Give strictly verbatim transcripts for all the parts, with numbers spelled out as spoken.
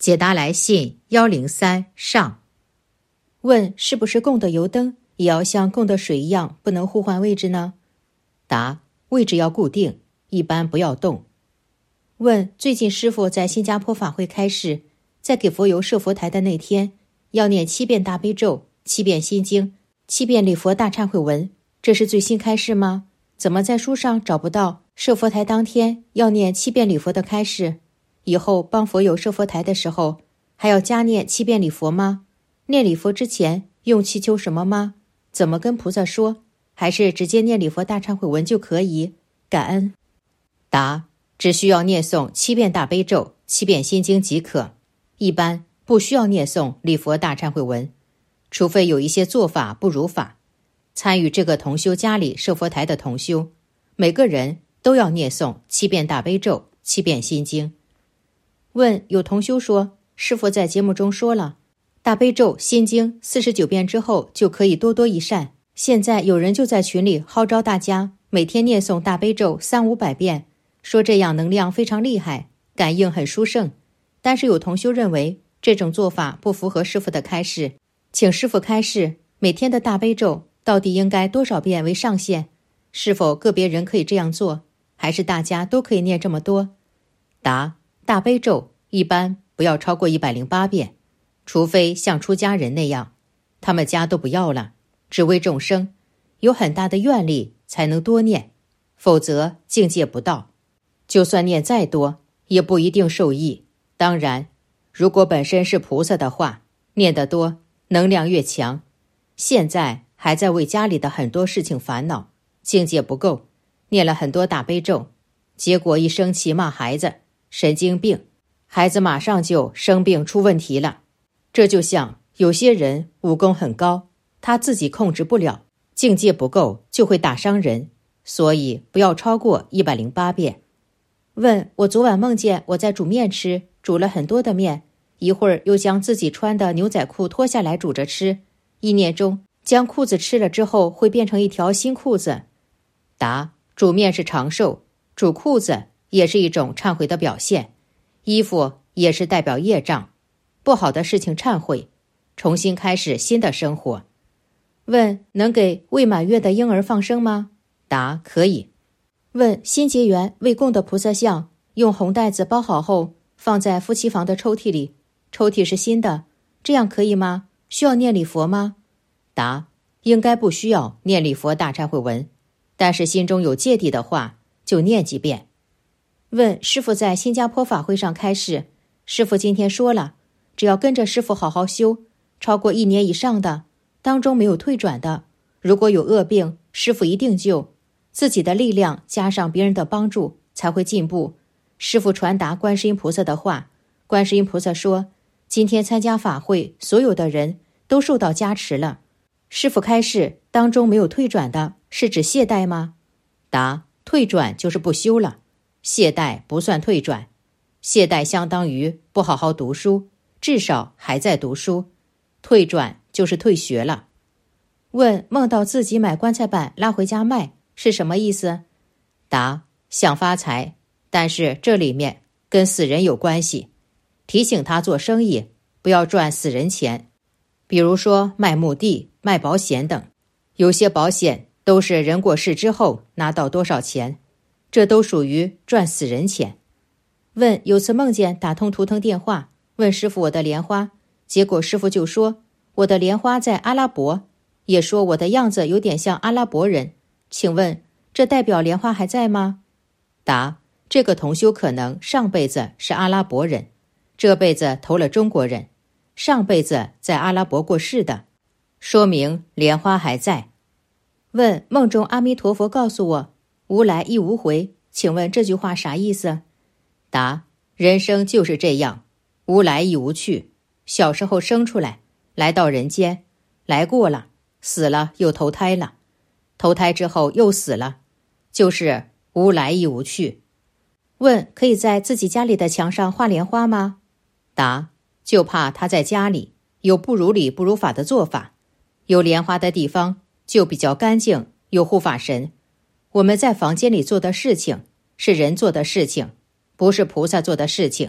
解答来信幺零三上。 问：是不是供的油灯也要像供的水一样，不能互换位置呢？ 答：位置要固定，一般不要动。 问：最近师父在新加坡法会开示，在给佛油设佛台的那天，要念七遍大悲咒、七遍心经、七遍礼佛大忏悔文，这是最新开示吗？怎么在书上找不到设佛台当天要念七遍礼佛的开示？以后帮佛友设佛台的时候，还要加念七遍礼佛吗？念礼佛之前用祈求什么吗？怎么跟菩萨说？还是直接念礼佛大忏悔文就可以？感恩。 答：只需要念诵七遍大悲咒、七遍心经即可，一般不需要念诵礼佛大忏悔文，除非有一些做法不如法。参与这个同修家里设佛台的同修，每个人都要念诵七遍大悲咒、七遍心经。 问：有同修说，师父在节目中说了，大悲咒、心经四十九遍之后就可以多多益善。现在有人就在群里号召大家每天念诵大悲咒三五百遍，说这样能量非常厉害，感应很殊胜。但是有同修认为这种做法不符合师父的开示，请师父开示每天的大悲咒到底应该多少遍为上限？是否个别人可以这样做，还是大家都可以念这么多？ 答：大悲咒一般不要超过一百零八遍，除非像出家人那样，他们家都不要了，只为众生，有很大的愿力才能多念，否则境界不到，就算念再多也不一定受益。当然，如果本身是菩萨的话，念得多，能量越强。现在还在为家里的很多事情烦恼，境界不够，念了很多大悲咒，结果一生气骂孩子神经病，孩子马上就生病出问题了。这就像有些人武功很高，他自己控制不了，境界不够就会打伤人，所以不要超过一百零八遍。 问：我昨晚梦见我在煮面吃，煮了很多的面，一会儿又将自己穿的牛仔裤脱下来煮着吃，意念中将裤子吃了之后会变成一条新裤子。 答：煮面是长寿，煮裤子也是一种忏悔的表现，衣服也是代表业障，不好的事情忏悔，重新开始新的生活。 问：能给未满月的婴儿放生吗？ 答：可以。 问：新结缘未供的菩萨像，用红袋子包好后放在夫妻房的抽屉里，抽屉是新的，这样可以吗？需要念礼佛吗？ 答：应该不需要念礼佛大忏悔文，但是心中有芥蒂的话就念几遍。 问：师父在新加坡法会上开示，师父今天说了，只要跟着师父好好修，超过一年以上的，当中没有退转的，如果有恶病，师父一定救，自己的力量加上别人的帮助才会进步。师父传达观世音菩萨的话，观世音菩萨说，今天参加法会所有的人都受到加持了。师父开示当中没有退转的，是指懈怠吗？ 答：退转就是不修了，懈怠不算退转，懈怠相当于不好好读书，至少还在读书，退转就是退学了。 问：梦到自己买棺材板拉回家卖是什么意思？ 答：想发财，但是这里面跟死人有关系，提醒他做生意不要赚死人钱，比如说卖墓地、卖保险等，有些保险都是人过世之后拿到多少钱，这都属于赚死人钱。 问：有次梦见打通图腾电话，问师父我的莲花，结果师父就说我的莲花在阿拉伯，也说我的样子有点像阿拉伯人，请问这代表莲花还在吗？ 答：这个同修可能上辈子是阿拉伯人，这辈子投了中国人，上辈子在阿拉伯过世的，说明莲花还在。 问：梦中阿弥陀佛告诉我无来亦无回，请问这句话啥意思？ 答：人生就是这样，无来亦无去，小时候生出来，来到人间，来过了，死了又投胎了，投胎之后又死了，就是无来亦无去。 问：可以在自己家里的墙上画莲花吗？ 答：就怕他在家里有不如理不如法的做法，有莲花的地方就比较干净，有护法神。我们在房间里做的事情是人做的事情，不是菩萨做的事情，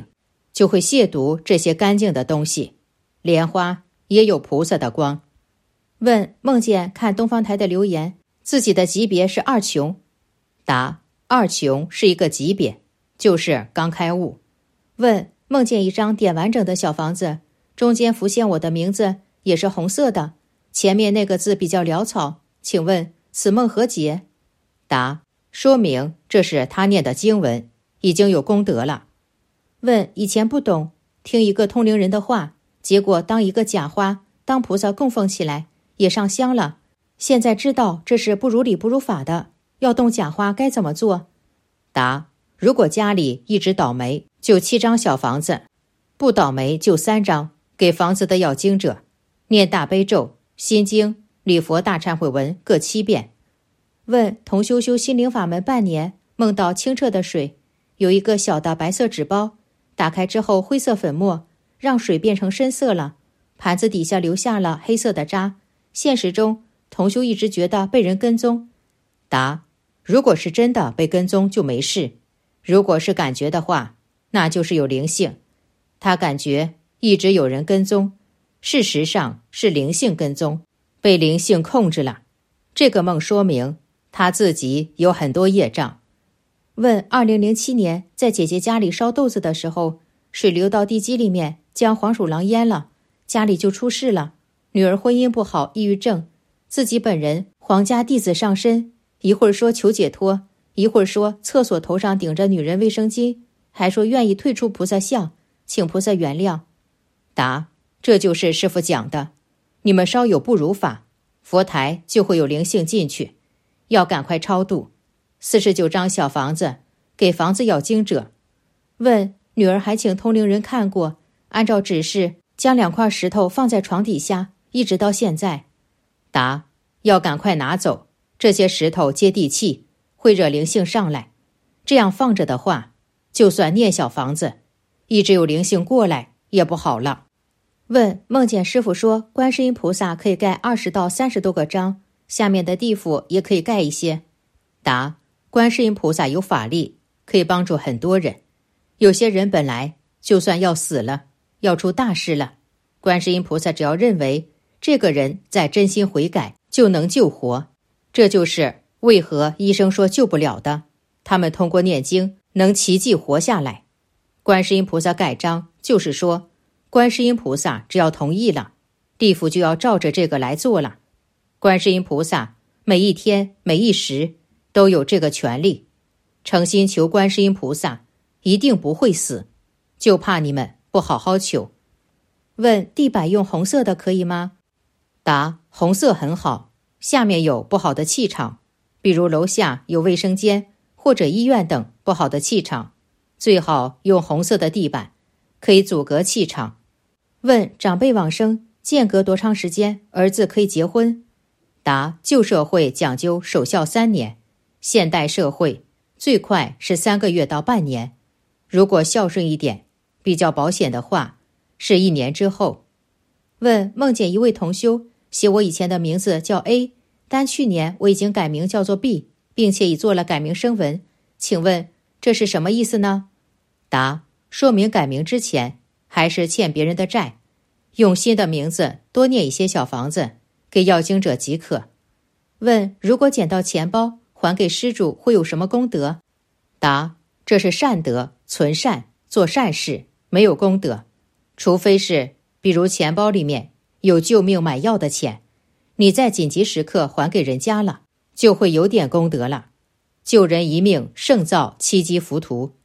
就会亵渎这些干净的东西。莲花也有菩萨的光。 问梦见看东方台的留言，自己的级别是二穷。 答：二穷是一个级别，就是刚开悟。 问梦见一张点完整的小房子，中间浮现我的名字，也是红色的，前面那个字比较潦草，请问此梦何解？ 答：说明这是他念的经文，已经有功德了。 问以前不懂，听一个通灵人的话，结果当一个假花当菩萨供奉起来，也上香了，现在知道这是不如理不如法的，要动假花该怎么做？ 答：如果家里一直倒霉，就七张小房子，不倒霉就三张，给房子的要经者念大悲咒、心经、礼佛大忏悔文各七遍。 问同修修心灵法门半年，梦到清澈的水，有一个小的白色纸包，打开之后灰色粉末，让水变成深色了，盘子底下留下了黑色的渣。现实中同修一直觉得被人跟踪。 答：如果是真的被跟踪就没事，如果是感觉的话，那就是有灵性。他感觉一直有人跟踪，事实上是灵性跟踪，被灵性控制了。这个梦说明他自己有很多业障。 问二零零七年在姐姐家里烧豆子的时候，水流到地基里面，将黄鼠狼淹了，家里就出事了。女儿婚姻不好，抑郁症，自己本人皇家弟子上身，一会儿说求解脱，一会儿说厕所头上顶着女人卫生巾，还说愿意退出菩萨像，请菩萨原谅。 答：这就是师父讲的，你们稍有不如法，佛台就会有灵性进去，要赶快超度。四十九张小房子给房子要经者。 问女儿还请通灵人看过，按照指示将两块石头放在床底下，一直到现在。 答：要赶快拿走，这些石头接地气，会惹灵性上来。这样放着的话，就算念小房子，一直有灵性过来也不好了。 问梦见师父说观世音菩萨可以盖二十到三十多个章，下面的地府也可以盖一些。 答：观世音菩萨有法力，可以帮助很多人。有些人本来就算要死了，要出大事了，观世音菩萨只要认为这个人在真心悔改，就能救活。这就是为何医生说救不了的，他们通过念经能奇迹活下来。观世音菩萨盖章，就是说观世音菩萨只要同意了，地府就要照着这个来做了。观世音菩萨每一天每一时都有这个权利，诚心求观世音菩萨一定不会死，就怕你们不好好求。 问地板用红色的可以吗？ 答：红色很好，下面有不好的气场，比如楼下有卫生间或者医院等不好的气场，最好用红色的地板，可以阻隔气场。 问长辈往生间隔多长时间儿子可以结婚？ 答：旧社会讲究守孝三年，现代社会最快是三个月到半年，如果孝顺一点比较保险的话，是一年之后。 问梦见一位同修写我以前的名字叫 A， 但去年我已经改名叫做 B， 并且已做了改名声文，请问这是什么意思呢？ 答：说明改名之前还是欠别人的债，用新的名字多念一些小房子给要经者即可。 问如果捡到钱包还给施主会有什么功德？ 答：这是善德，存善，做善事，没有功德。除非是比如钱包里面有救命买药的钱，你在紧急时刻还给人家了，就会有点功德了。救人一命胜造七级浮屠，